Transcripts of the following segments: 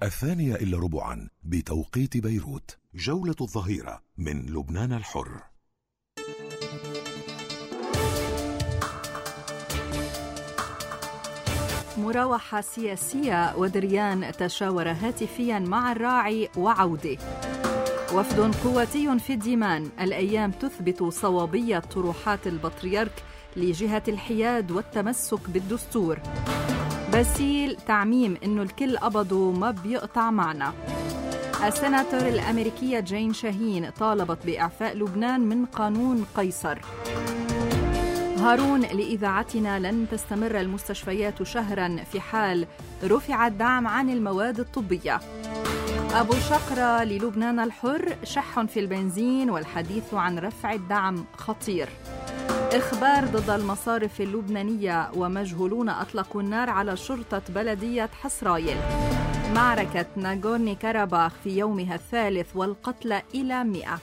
2:15 بتوقيت بيروت. جولة الظهيرة من لبنان الحر. مراوحة سياسية ودريان تشاور هاتفيا مع الراعي وعودة. وفد قواتي في الديمان، الأيام تثبت صوابية طروحات البطريرك لجهة الحياد والتمسك بالدستور. باسيل تعميم إنه الكل قبضوا ما بيقطع معنا. السيناتور الأمريكية جين شاهين طالبت بإعفاء لبنان من قانون قيصر. هارون لإذاعتنا: لن تستمر المستشفيات شهرا في حال رفع الدعم عن المواد الطبية. أبو شقرة للبنان الحر: شح في البنزين والحديث عن رفع الدعم خطير. إخبار ضد المصارف اللبنانية ومجهولون أطلقوا النار على شرطة بلدية حصرايل. معركة ناغورني كاراباخ في يومها الثالث والقتلى إلى 100.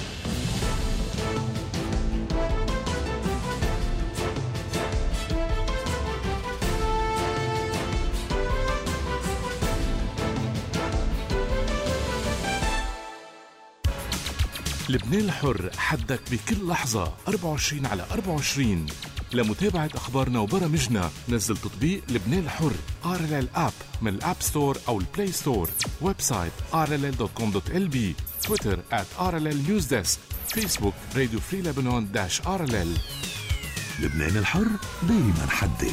لبنان الحر، حدك بكل لحظة 24/24. لمتابعة أخبارنا وبرامجنا نزل تطبيق لبنان الحر RLL App من الأب ستور أو البلاي ستور. ويب سايت rll.com.lb. تويتر @RLL News Desk. فيسبوك راديو فري لبنان -RLL. لبنان الحر دايما حدي.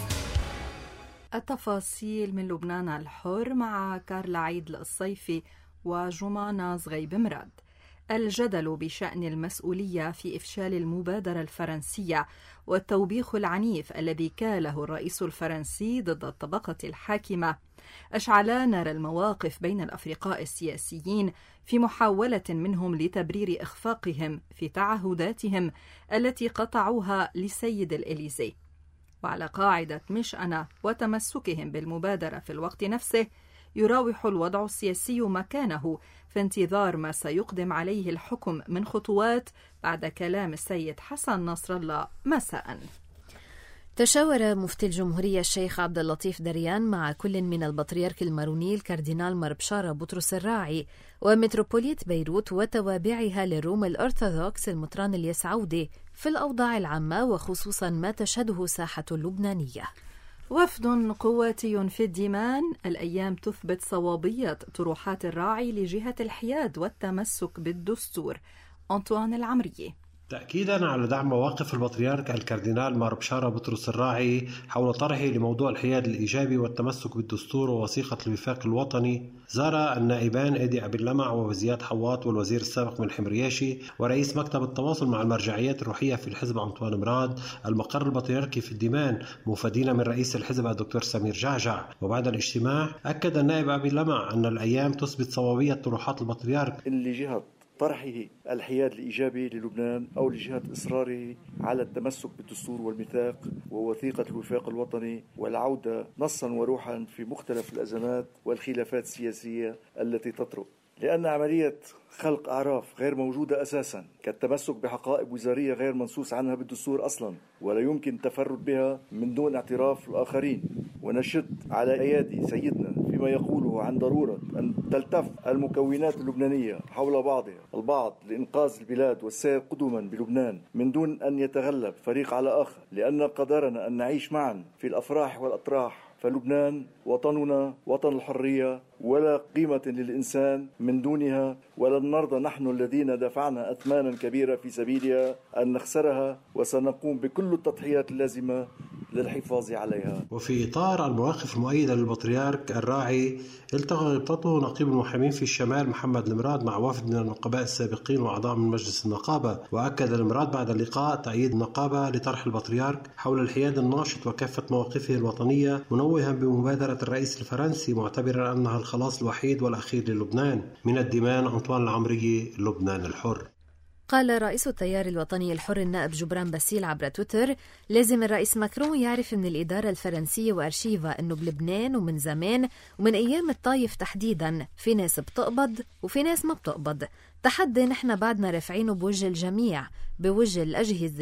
التفاصيل من لبنان الحر مع كارلا عيد الصيفي وجمانة زغيب مراد. الجدل بشأن المسؤولية في إفشال المبادرة الفرنسية والتوبيخ العنيف الذي كاله الرئيس الفرنسي ضد الطبقة الحاكمة أشعلا نار المواقف بين الأفرقاء السياسيين في محاولة منهم لتبرير إخفاقهم في تعهداتهم التي قطعوها لسيد الإليزي. وعلى قاعدة مش أنا وتمسكهم بالمبادرة في الوقت نفسه، يراوح الوضع السياسي مكانه في انتظار ما سيقدم عليه الحكم من خطوات بعد كلام السيد حسن نصر الله مساء. تشاور مفتي الجمهورية الشيخ عبد اللطيف دريان مع كل من البطريرك الماروني الكاردينال مربشارة بطرس الراعي ومتروبولية بيروت وتوابعها للروم الأرثوذكس المطران الياس عودة في الأوضاع العامة وخصوصا ما تشهده ساحة اللبنانية. وفد قواتي في الديمان، الأيام تثبت صوابية طروحات الراعي لجهة الحياد والتمسك بالدستور. أنطوان العمرية: تأكيدا على دعم مواقف البطريرك الكاردينال مربشارة بطرس الراعي حول طرحه لموضوع الحياد الإيجابي والتمسك بالدستور ووثيقة الوفاق الوطني، زار النائبان إيدي أبي اللمع وزياد حواط والوزير السابق من حمرياشي ورئيس مكتب التواصل مع المرجعيات الروحية في الحزب أنطوان مراد المقر البطريركي في الديمان، مفادين من رئيس الحزب الدكتور سمير جعجع. وبعد الاجتماع أكد النائب أبي اللمع أن الأيام تثبت صوابية طروحات البطريرك لجهة طرحه الحياد الإيجابي للبنان أو لجهة إصراره على التمسك بالدستور والميثاق ووثيقة الوفاق الوطني والعودة نصا وروحا في مختلف الأزمات والخلافات السياسية التي تطرأ، لأن عملية خلق أعراف غير موجودة أساسا كالتمسك بحقائب وزارية غير منصوص عنها بالدستور أصلا ولا يمكن التفرد بها من دون اعتراف الآخرين. ونشد على أيادي سيدنا فيما يقوله عن ضرورة أن تلتف المكونات اللبنانية حول بعضها البعض لإنقاذ البلاد والسير قدما بلبنان من دون أن يتغلب فريق على آخر، لأن قدرنا أن نعيش معا في الأفراح والأطراح، فلبنان وطننا وطن الحرية ولا قيمة للإنسان من دونها، ولن نرضى نحن الذين دفعنا أثمانا كبيرة في سبيلها أن نخسرها، وسنقوم بكل التضحيات اللازمة للحفاظ عليها. وفي إطار المواقف المؤيدة للبطريرك الراعي، التقى غبطته نقيب المحامين في الشمال محمد المراد مع وفد من النقباء السابقين وأعضاء من مجلس النقابة. وأكد المراد بعد اللقاء تأييد النقابة لطرح البطريرك حول الحياد الناشط وكافة مواقفه الوطنية، منوها بمبادرة الرئيس الفرنسي معتبرا أنها الخلاص الوحيد والأخير للبنان. من الديمان، أنطوان العمرية، لبنان الحر. قال رئيس التيار الوطني الحر النائب جبران باسيل عبر تويتر: لازم الرئيس ماكرون يعرف من الإدارة الفرنسية وأرشيفا أنه بلبنان ومن زمان ومن أيام الطايف تحديدا في ناس بتقبض وفي ناس ما بتقبض. تحدي نحن بعدنا رافعينه بوجه الجميع، بوجه الأجهزة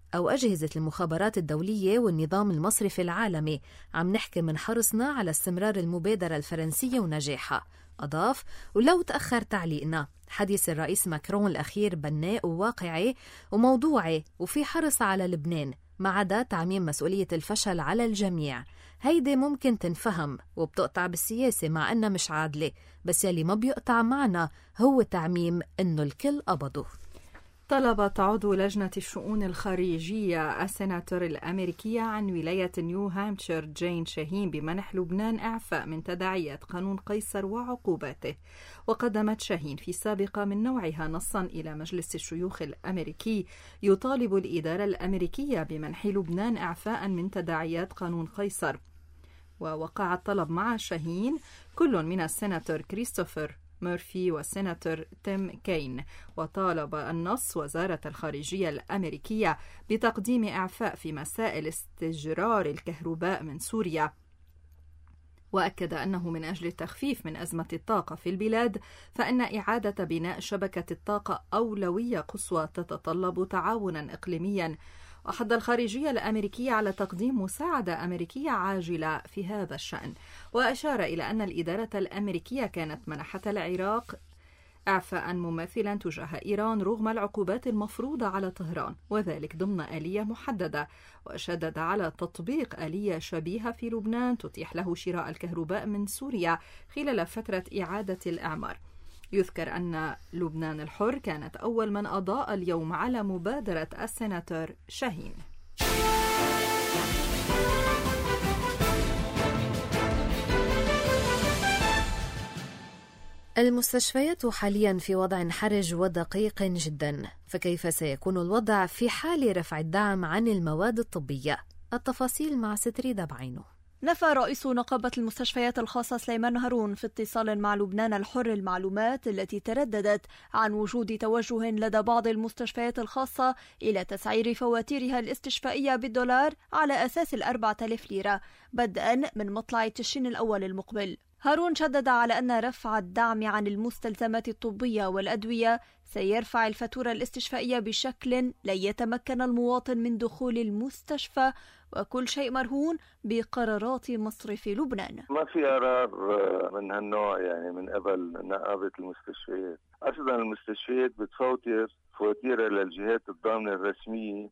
أو أجهزة المخابرات الدولية والنظام المصرفي العالمي، عم نحكي من حرصنا على استمرار المبادرة الفرنسية ونجاحها. أضاف: ولو تأخر تعليقنا، حديث الرئيس ماكرون الأخير بناء وواقعي وموضوعي، وفي حرص على لبنان، ما عدا تعميم مسؤولية الفشل على الجميع. هيدي ممكن تنفهم وبتقطع بالسياسة مع أنها مش عادلة، بس يلي ما بيقطع معنا هو تعميم أنه الكل قبضه. طلبت عضو لجنة الشؤون الخارجية السيناتور الأمريكية عن ولاية نيو هامبشير جين شاهين بمنح لبنان إعفاء من تداعيات قانون قيصر وعقوباته. وقدمت شاهين في سابقة من نوعها نصا إلى مجلس الشيوخ الأمريكي يطالب الإدارة الأمريكية بمنح لبنان إعفاء من تداعيات قانون قيصر. ووقع الطلب مع شاهين كل من السيناتور كريستوفر مورفي والسيناتور تيم كين. وطالب النص وزارة الخارجية الأمريكية بتقديم إعفاء في مسائل استجرار الكهرباء من سوريا. وأكد أنه من أجل التخفيف من أزمة الطاقة في البلاد، فإن إعادة بناء شبكة الطاقة أولوية قصوى تتطلب تعاونا إقليميا. وحض الخارجية الأمريكية على تقديم مساعدة أمريكية عاجلة في هذا الشأن. وأشار إلى أن الإدارة الأمريكية كانت منحت العراق إعفاء مماثلا تجاه إيران رغم العقوبات المفروضة على طهران، وذلك ضمن آلية محددة. وشدد على تطبيق آلية شبيهة في لبنان تتيح له شراء الكهرباء من سوريا خلال فترة إعادة الإعمار. يذكر أن لبنان الحر كانت أول من أضاء اليوم على مبادرة السيناتور شاهين. المستشفيات حاليا في وضع حرج ودقيق جدا، فكيف سيكون الوضع في حال رفع الدعم عن المواد الطبية؟ التفاصيل مع ستريدة بعينه. نفى رئيس نقابة المستشفيات الخاصة سليمان هارون في اتصال مع لبنان الحر المعلومات التي ترددت عن وجود توجه لدى بعض المستشفيات الخاصة إلى تسعير فواتيرها الاستشفائية بالدولار على أساس 4000 ليرة بدءا من مطلع تشرين الأول المقبل. هارون شدد على أن رفع الدعم عن المستلزمات الطبية والأدوية سيرفع الفاتورة الاستشفائية بشكل لا يتمكن المواطن من دخول المستشفى، وكل شيء مرهون بقرارات مصرف لبنان. ما في قرار من هالنوع من قبل نقابة المستشفيات. أصلا المستشفيات بتفوتر فواتيرها للجهات الضامنة الرسمية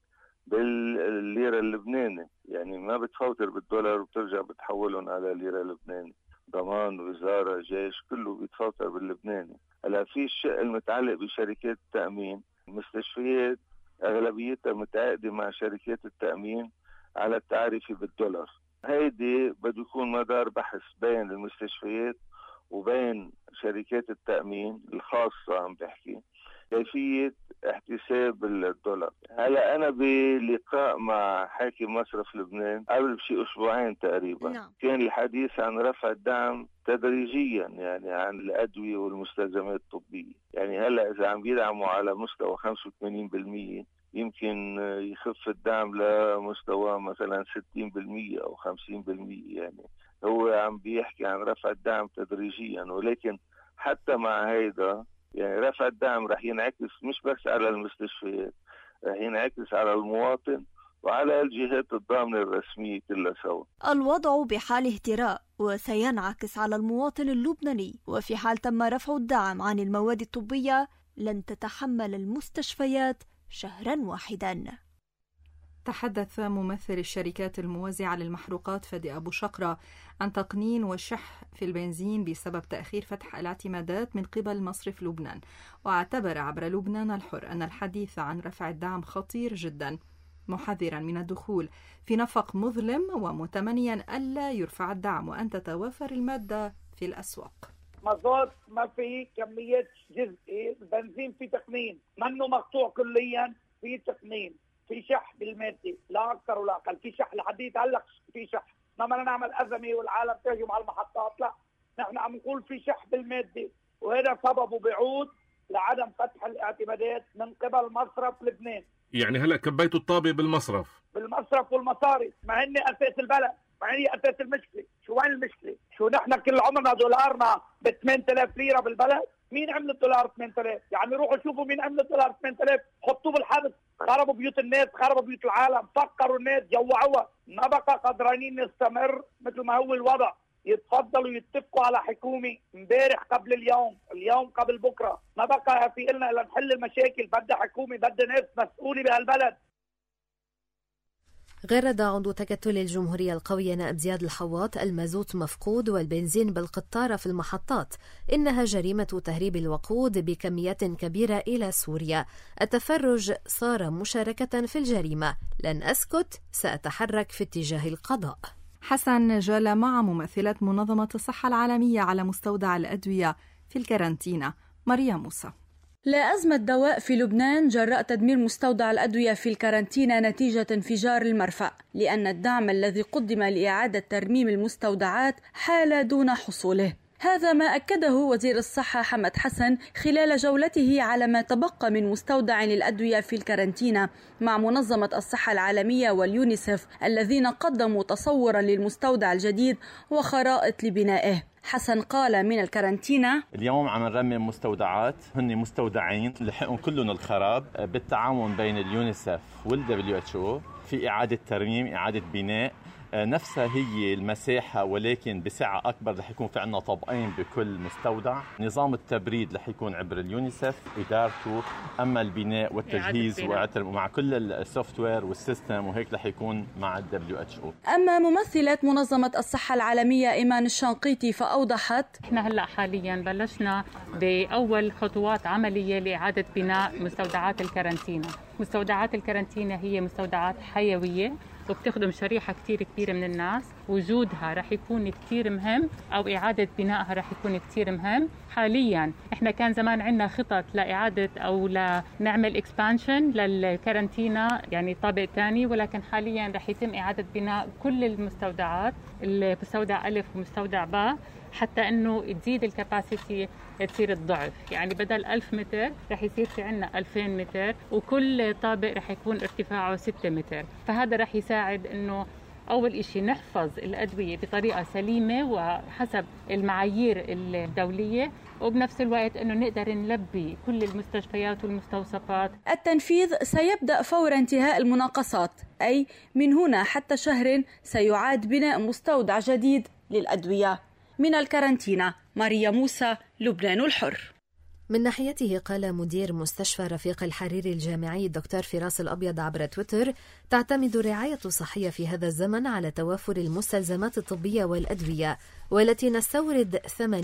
بالليرة اللبناني، ما بتفوتر بالدولار وبترجع بتحولهم على الليرة اللبناني. ضمان، وزارة، جيش، كله بيتفوتر باللبناني. هلا في الشق المتعلق بشركات التأمين، المستشفيات أغلبيتها متعاقدة مع شركات التأمين على التعريف بالدولار. هيدي بده يكون مدار بحث بين المستشفيات وبين شركات التأمين الخاصة، عم بحكي كيفية احتساب الدولار. هلا أنا بلقاء مع حاكم مصرف لبنان قبل بشي أسبوعين تقريبا، كان الحديث عن رفع الدعم تدريجيا عن الأدوية والمستلزمات الطبية. هلا إذا عم بيدعموا على مستوى 85% يمكن يخف الدعم لمستوى مثلا 60% أو 50%. هو عم بيحكي عن رفع الدعم تدريجيا، ولكن حتى مع هيدا رفع الدعم رح ينعكس مش بس على المستشفيات، رح ينعكس على المواطن وعلى الجهات الضامنة الرسمية كلها سوا. الوضع بحال اهتراء وسينعكس على المواطن اللبناني، وفي حال تم رفع الدعم عن المواد الطبية لن تتحمل المستشفيات شهرا واحدا. تحدث ممثل الشركات الموزعة للمحروقات فادي أبو شقرة عن تقنين وشح في البنزين بسبب تأخير فتح الاعتمادات من قبل مصرف لبنان، واعتبر عبر لبنان الحر أن الحديث عن رفع الدعم خطير جدا، محذرا من الدخول في نفق مظلم ومتمنيا ألا يرفع الدعم وأن تتوافر المادة في الأسواق. مازوت ما في كمية جزئي، البنزين في تقنين منه مقطوع كليا، في تقنين، في شح بالمادة لا أكثر ولا أقل، في شح لحد يتعلق في شح، ما بدنا نعمل أزمة والعالم تهجم على المحطات، لا نحن عم نقول في شح بالمادة، وهذا سببه بيعود لعدم فتح الاعتمادات من قبل مصرف لبنان. هلا كبيتوا الطابة بالمصرف والمصاري، ما هن أساس البلد، ما هي أساس المشكلة. شو وين المشكلة؟ شو نحن كل عمرنا دولارنا ب 8000 ليرة بالبلد؟ مين عمل الدولار 8000؟ روحوا شوفوا مين عمل الدولار 8000، حطوه بالحبس، خربوا خربوا بيوت الناس، خربوا بيوت العالم، فقروا الناس، جوعوها. ما بقى قدرانين نستمر مثل ما هو الوضع. يتفضلوا يتفقوا على حكومة امبارح قبل اليوم قبل بكرة. ما بقى في إلنا إلا نحل المشاكل. بدها حكومة، بدها ناس مسؤولة بهالبلد. غرد عضو تكتل الجمهورية القوية نائب زياد الحواط المازوت مفقود والبنزين بالقطارة في المحطات. إنها جريمة تهريب الوقود بكميات كبيرة إلى سوريا. التفرج صار مشاركة في الجريمة. لن أسكت، سأتحرك في اتجاه القضاء. حسن جال مع ممثلة منظمة الصحة العالمية على مستودع الأدوية في الكارانتينا ماريا موسى. لا أزمة دواء في لبنان جراء تدمير مستودع الأدوية في الكارانتينا نتيجة انفجار المرفأ، لأن الدعم الذي قدم لإعادة ترميم المستودعات حال دون حصوله. هذا ما أكده وزير الصحة حمد حسن خلال جولته على ما تبقى من مستودع للأدوية في الكارانتينا مع منظمة الصحة العالمية واليونيسف الذين قدموا تصورا للمستودع الجديد وخرائط لبنائه. حسن قال من الكارانتينا: اليوم عم نرمم مستودعات، هن مستودعين لحقهم كلهم الخراب بالتعاون بين اليونيسف والWHO في إعادة ترميم، إعادة بناء. نفسها هي المساحة ولكن بسعة أكبر. رح يكون في عنا طابقين بكل مستودع. نظام التبريد رح يكون عبر اليونيسف إدارته، أما البناء والتجهيز مع كل السوفت وير والسيستم وهيك رح يكون مع WHO. أما ممثلة منظمة الصحة العالمية إيمان الشنقيطي فأوضحت: إحنا هلأ حاليا بلشنا بأول خطوات عملية لإعادة بناء مستودعات الكارانتينا. مستودعات الكارانتينا هي مستودعات حيوية وبتخدم شريحة كتير كبيرة من الناس. وجودها رح يكون كتير مهم، أو إعادة بنائها رح يكون كتير مهم. حاليا إحنا كان زمان عندنا خطط لإعادة أو لنعمل إكسبانشن للكارانتينا، يعني طابق تاني، ولكن حاليا رح يتم إعادة بناء كل المستودعات، المستودع ألف ومستودع باء، حتى أنه تزيد الكاباسيتي تصير الضعف. يعني بدل 1000 متر رح يصير في عنا 2000 متر، وكل طابق رح يكون ارتفاعه 6 متر. فهذا رح يساعد أنه أول إشي نحفظ الأدوية بطريقة سليمة وحسب المعايير الدولية، وبنفس الوقت أنه نقدر نلبي كل المستشفيات والمستوصفات. التنفيذ سيبدأ فور انتهاء المناقصات، أي من هنا حتى شهر سيعاد بناء مستودع جديد للأدوية. من الكارانتينا ماريا موسى، لبنان الحر. من ناحيته قال مدير مستشفى رفيق الحريري الجامعي الدكتور فراس الأبيض عبر تويتر: تعتمد الرعاية الصحية في هذا الزمن على توافر المستلزمات الطبية والأدوية، والتي نستورد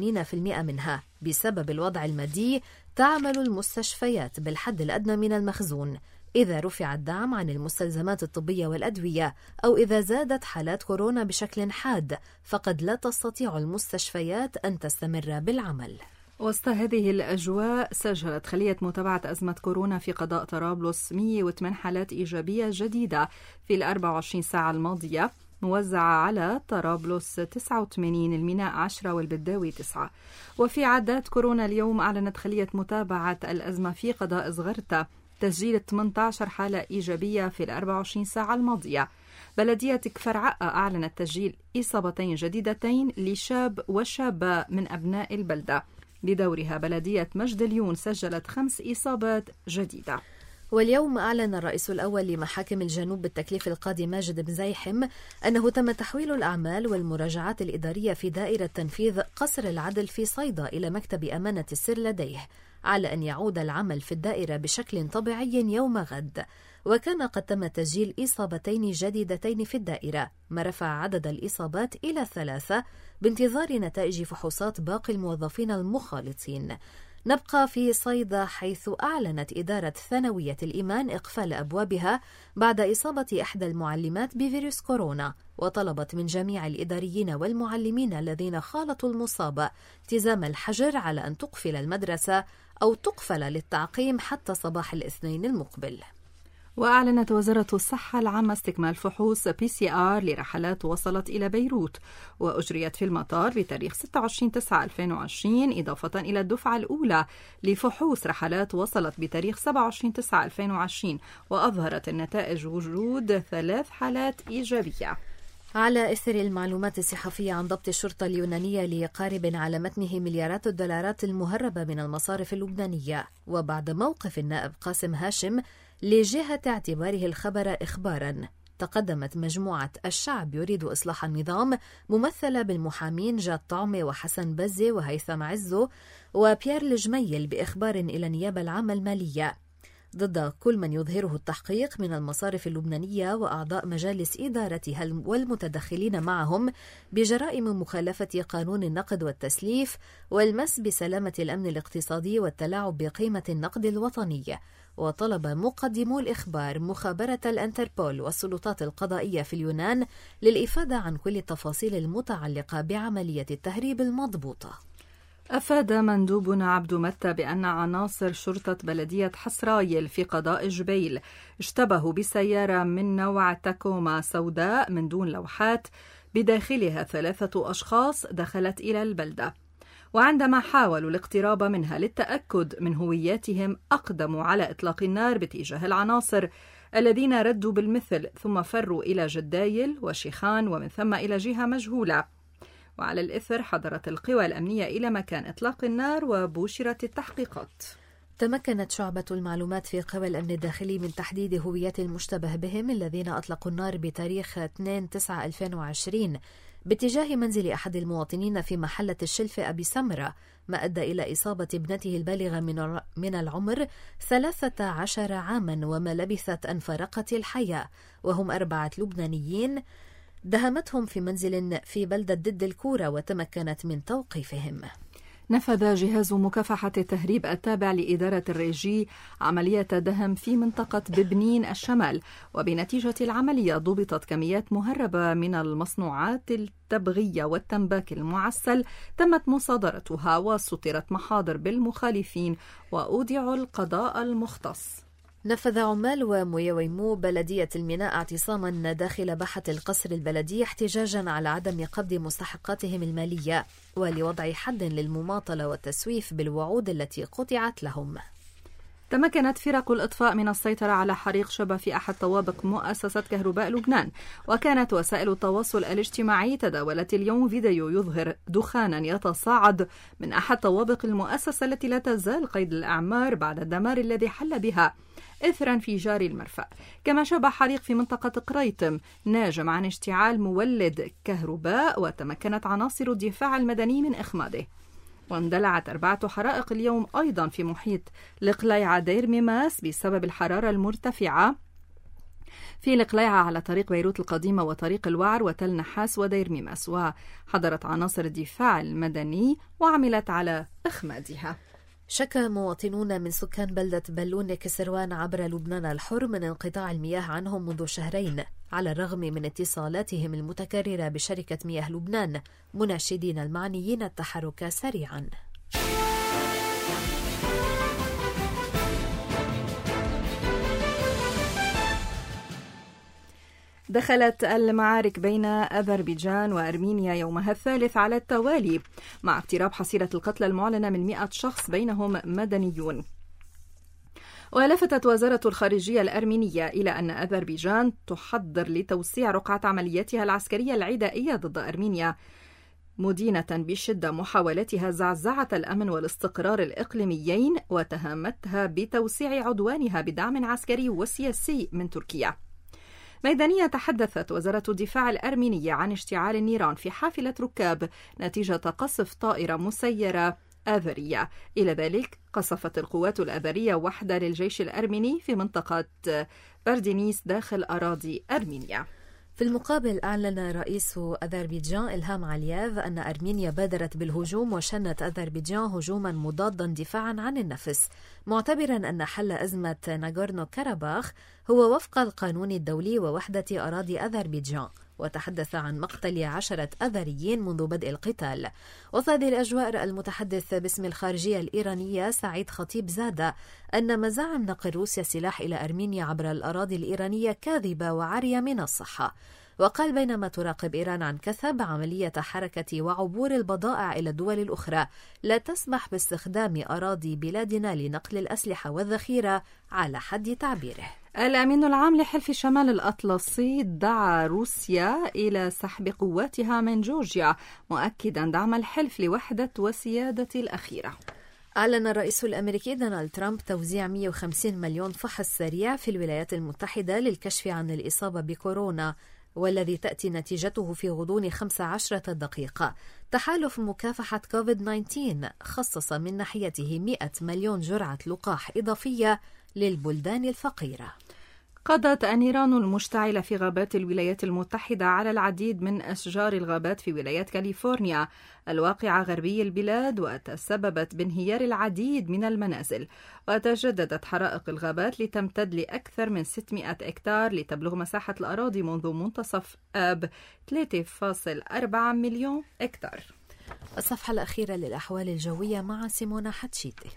80% منها. بسبب الوضع المادي تعمل المستشفيات بالحد الأدنى من المخزون. إذا رفع الدعم عن المستلزمات الطبية والأدوية، أو إذا زادت حالات كورونا بشكل حاد، فقد لا تستطيع المستشفيات أن تستمر بالعمل. وسط هذه الأجواء سجلت خلية متابعة أزمة كورونا في قضاء طرابلس 108 حالات إيجابية جديدة في 24 ساعة الماضية، موزعة على طرابلس 89، الميناء 10 والبداوي 9. وفي عداد كورونا اليوم أعلنت خلية متابعة الأزمة في قضاء زغرتة تسجيل 18 حالة إيجابية في 24 ساعة الماضية. بلدية كفر عقا أعلنت تسجيل إصابتين جديدتين لشاب وشابة من أبناء البلدة. بدورها بلدية مجد اليون سجلت 5 إصابات جديدة. واليوم أعلن الرئيس الأول لمحاكم الجنوب بالتكليف القاضي ماجد بن زيحم أنه تم تحويل الأعمال والمراجعات الإدارية في دائرة تنفيذ قصر العدل في صيدا إلى مكتب أمانة السر لديه، على أن يعود العمل في الدائرة بشكل طبيعي يوم غد. وكان قد تم تسجيل إصابتين جديدتين في الدائرة، ما رفع عدد الإصابات إلى 3 بانتظار نتائج فحوصات باقي الموظفين المخالطين. نبقى في صيدا، حيث أعلنت إدارة ثانوية الإيمان إقفال أبوابها بعد إصابة إحدى المعلمات بفيروس كورونا، وطلبت من جميع الإداريين والمعلمين الذين خالطوا المصابة التزام الحجر على أن تقفل المدرسة أو تقفل للتعقيم حتى صباح الاثنين المقبل. وأعلنت وزارة الصحة العامة استكمال فحوص PCR لرحلات وصلت إلى بيروت، وأجريت في المطار بتاريخ 26/9/2020، إضافة إلى الدفعة الأولى لفحوص رحلات وصلت بتاريخ 27/9/2020، وأظهرت النتائج وجود 3 حالات إيجابية. على إثر المعلومات الصحفية عن ضبط الشرطة اليونانية لقارب على متنه مليارات الدولارات المهربة من المصارف اللبنانية، وبعد موقف النائب قاسم هاشم لجهة اعتباره الخبر إخباراً. تقدمت مجموعة الشعب يريد إصلاح النظام ممثلة بالمحامين جاد طعمة وحسن بزة وهيثم عزو وبيير الجميل بإخبار إلى النيابة العامة المالية ضد كل من يظهره التحقيق من المصارف اللبنانية وأعضاء مجالس إدارتها والمتدخلين معهم بجرائم مخالفة قانون النقد والتسليف والمس بسلامة الأمن الاقتصادي والتلاعب بقيمة النقد الوطني. وطلب مقدمو الإخبار مخابرة الأنتربول والسلطات القضائية في اليونان للإفادة عن كل التفاصيل المتعلقة بعملية التهريب المضبوطة. أفاد مندوبنا عبد متى بأن عناصر شرطة بلدية حسرايل في قضاء جبيل اشتبهوا بسيارة من نوع تاكوما سوداء من دون لوحات بداخلها 3 أشخاص دخلت إلى البلدة، وعندما حاولوا الاقتراب منها للتأكد من هوياتهم أقدموا على إطلاق النار باتجاه العناصر الذين ردوا بالمثل ثم فروا إلى جدايل وشيخان ومن ثم إلى جهة مجهولة. وعلى الإثر حضرت القوى الأمنية إلى مكان إطلاق النار وبوشرت التحقيقات. تمكنت شعبة المعلومات في قوى الأمن الداخلي من تحديد هويات المشتبه بهم الذين أطلقوا النار بتاريخ 2/9/2020 باتجاه منزل أحد المواطنين في محلة الشلفة أبي سمرة، ما أدى إلى إصابة ابنته البالغة من العمر 13 عاما وما لبثت أن فارقت الحياة، وهم 4 لبنانيين دهمتهم في منزل في بلدة دد الكورة وتمكنت من توقيفهم. نفذ جهاز مكافحة التهريب التابع لإدارة الريجي عملية دهم في منطقة ببنين الشمال، وبنتيجة العملية ضبطت كميات مهربة من المصنوعات التبغية والتنباك المعسل تمت مصادرتها وسطرت محاضر بالمخالفين وأودعوا القضاء المختص. نفذ عمال وميويمو بلدية الميناء اعتصاما داخل باحة القصر البلدي احتجاجا على عدم قبض مستحقاتهم المالية ولوضع حد للمماطلة والتسويف بالوعود التي قطعت لهم. تمكنت فرق الإطفاء من السيطرة على حريق شبه في أحد طوابق مؤسسة كهرباء لبنان، وكانت وسائل التواصل الاجتماعي تداولت اليوم فيديو يظهر دخانا يتصاعد من أحد طوابق المؤسسة التي لا تزال قيد الأعمار بعد الدمار الذي حل بها إثر انفجار المرفأ. كما شب حريق في منطقة قريطم ناجم عن اشتعال مولد كهرباء وتمكنت عناصر الدفاع المدني من إخماده. واندلعت 4 حرائق اليوم أيضا في محيط القليعة دير ميماس بسبب الحرارة المرتفعة في القليعة على طريق بيروت القديمة وطريق الوعر وتل نحاس ودير ميماس، وحضرت عناصر الدفاع المدني وعملت على إخمادها. شكى مواطنون من سكان بلدة بلون كسروان عبر لبنان الحر من انقطاع المياه عنهم منذ شهرين، على الرغم من اتصالاتهم المتكررة بشركة مياه لبنان مناشدين المعنيين التحرك سريعا. دخلت المعارك بين أذربيجان وأرمينيا يومها الثالث على التوالي مع اقتراب حصيلة القتلى المعلنة من 100 شخص بينهم مدنيون. ولفتت وزارة الخارجية الأرمينية إلى أن أذربيجان تحضر لتوسيع رقعة عملياتها العسكرية العدائية ضد أرمينيا، مدينة بشدة محاولتها زعزعة الأمن والاستقرار الإقليميين، وتهمتها بتوسيع عدوانها بدعم عسكري وسياسي من تركيا. ميدانية تحدثت وزارة الدفاع الأرمينية عن اشتعال النيران في حافلة ركاب نتيجة قصف طائرة مسيرة آذرية. إلى ذلك قصفت القوات الآذرية وحدة للجيش الأرميني في منطقة باردينيس داخل أراضي أرمينيا. في المقابل أعلن رئيس أذربيجان إلهام علييف أن أرمينيا بادرت بالهجوم وشنت أذربيجان هجوما مضادا دفاعا عن النفس، معتبرا أن حل أزمة ناغورنو كاراباخ هو وفق القانون الدولي ووحدة أراضي أذربيجان. وتحدث عن مقتل 10 أذريين منذ بدء القتال. وفي هذه الأجواء المتحدث باسم الخارجية الإيرانية سعيد خطيب زاد أن مزاعم نقل روسيا السلاح إلى أرمينيا عبر الأراضي الإيرانية كاذبة وعارية من الصحة. وقال بينما تراقب إيران عن كثب عملية حركة وعبور البضائع إلى الدول الأخرى لا تسمح باستخدام أراضي بلادنا لنقل الأسلحة والذخيرة على حد تعبيره. الأمين العام لحلف شمال الأطلسي دعا روسيا إلى سحب قواتها من جورجيا، مؤكدا دعم الحلف لوحدة وسيادة الأخيرة. أعلن الرئيس الأمريكي دونالد ترامب توزيع 150 مليون فحص سريع في الولايات المتحدة للكشف عن الإصابة بكورونا، والذي تأتي نتيجته في غضون 15 دقيقة. تحالف مكافحة كوفيد-19 خصص من ناحيته 100 مليون جرعة لقاح إضافية للبلدان الفقيرة. قضت النيران المشتعلة في غابات الولايات المتحدة على العديد من أشجار الغابات في ولايات كاليفورنيا الواقعة غربي البلاد، وتسببت بانهيار العديد من المنازل. وتجددت حرائق الغابات لتمتد لأكثر من 600 إكتار، لتبلغ مساحة الأراضي منذ منتصف آب 3.4 مليون إكتار. الصفحة الأخيرة للأحوال الجوية مع سيمونا حتشيتي.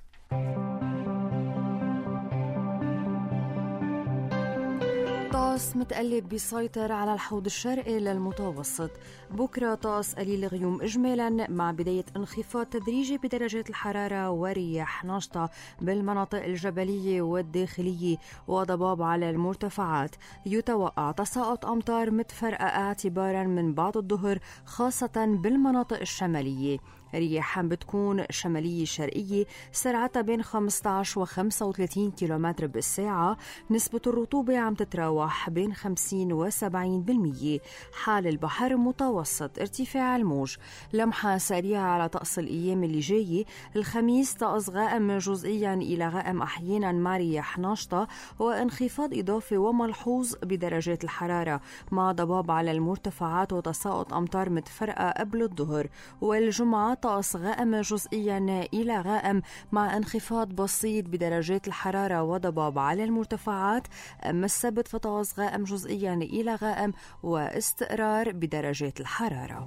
طقس متقلب بيسيطر على الحوض الشرقي للمتوسط. بكرة طقس قليل غيوم إجمالا، مع بداية انخفاض تدريجي بدرجات الحرارة ورياح نشطة بالمناطق الجبلية والداخلية وضباب على المرتفعات. يتوقع تساقط أمطار متفرقة اعتبارا من بعد الظهر، خاصة بالمناطق الشمالية. رياح بتكون شمالية شرقية سرعتها بين 15 و 35 كيلومتر بالساعة. نسبة الرطوبة عم تتراوح بين 50 و 70%. حال البحر متوسط. ارتفاع الموج. لمحة سريعة على طقس الأيام اللي جاية. الخميس طقس غائم جزئيا إلى غائم أحيانا مع رياح نشطة وانخفاض إضافي وملحوظ بدرجات الحرارة، مع ضباب على المرتفعات وتساقط أمطار متفرقة قبل الظهر. والجمعة طقس غائم جزئيا إلى غائم مع انخفاض بسيط بدرجات الحرارة وضباب على المرتفعات. أما السبت فطقس غائم جزئيا إلى غائم واستقرار بدرجات الحرارة.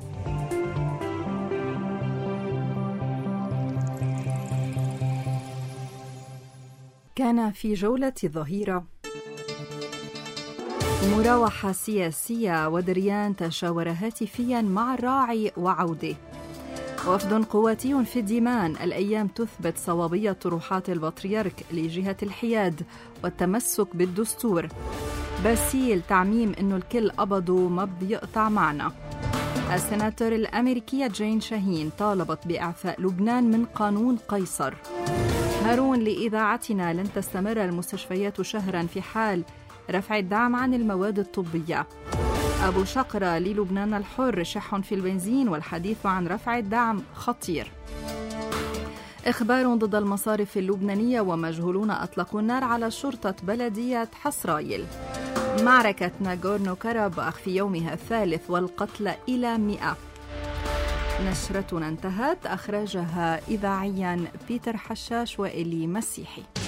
كان في جولة الظهيرة مراوحة سياسية، ودريان تشاور هاتفيا مع الراعي وعوده. وفد قواتي في الديمان الأيام تثبت صوابية طروحات البطريرك لجهة الحياد والتمسك بالدستور. باسيل تعميم إنه الكل قبضوا ما بيقطع معنا. السناتور الأمريكية جين شاهين طالبت بإعفاء لبنان من قانون قيصر. هارون لإذاعتنا: لن تستمر المستشفيات شهرا في حال رفع الدعم عن المواد الطبية. أبو شقرة للبنان الحر: شح في البنزين والحديث عن رفع الدعم خطير. إخبار ضد المصارف اللبنانية ومجهولون أطلقوا النار على شرطة بلدية حصرايل. معركة ناغورنو كاراباخ في يومها الثالث والقتلى إلى 100. نشرتنا انتهت. أخرجها إذاعيا بيتر حشاش وإلي مسيحي.